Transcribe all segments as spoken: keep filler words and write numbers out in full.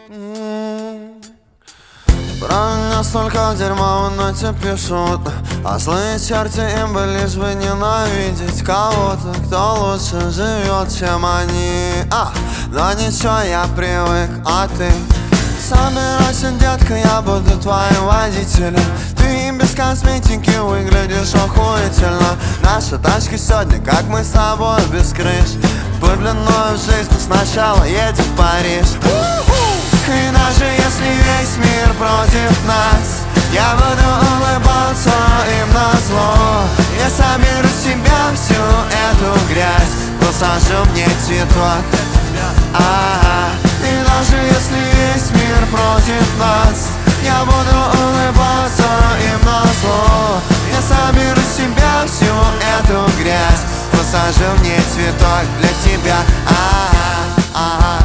Про меня столько дерьма в ноте пишут, а злые черти им бы лишь бы ненавидеть кого-то, кто лучше живет, чем они. А, но ничего, я привык, а ты? Собирайся, детка, я буду твоим водителем. Ты без косметики выглядишь охуительно. Наша тачка сегодня, как мы с тобой без крыш. Подлинную жизнь сначала едем в Париж. И даже если весь мир против нас, я буду улыбаться им назло. Я соберу с себя всю эту грязь, посажу мне цветок. А-а-а. И даже если весь мир против нас, я буду улыбаться им назло. Я соберу с себя всю эту грязь, посажу мне цветок для тебя. А-а-а.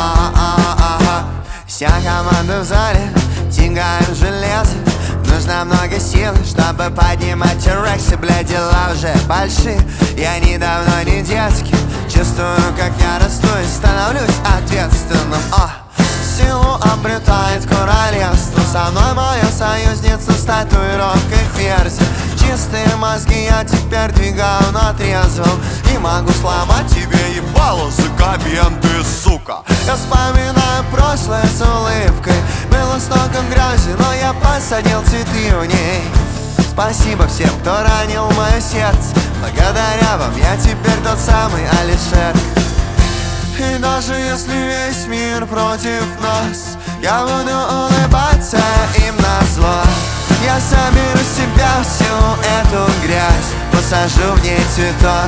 Вся команда в зале, тягаем железо. Нужно много сил, чтобы поднимать рексы. Бля, дела уже большие, я недавно не детский. Чувствую, как я расту и становлюсь ответственным. О, силу обретает королевство. Со мной моя союзница с татуировкой ферзя. Чистые мозги я теперь двигаю на трезвом. И могу сломать тебе ебало за комменты, сука. Я вспоминаю прошлое с улыбкой. Было столько грязи, но я посадил цветы в ней. Спасибо всем, кто ранил мое сердце. Благодаря вам я теперь тот самый Алишер. И даже если весь мир против нас, я буду улыбаться им назло. Я соберу с себя всю эту грязь, посажу в ней цветок.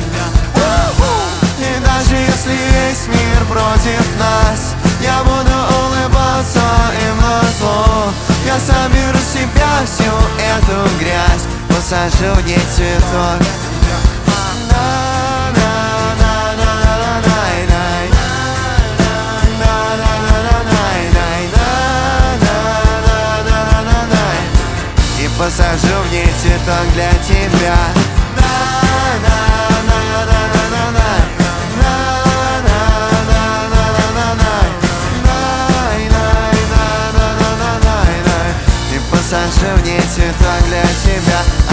И даже если весь мир против нас, я буду улыбаться им назло. Я соберу с себя всю эту грязь, посажу в ней цветок. Посажу в ней цветок для тебя. И посажу в ней цветок для тебя.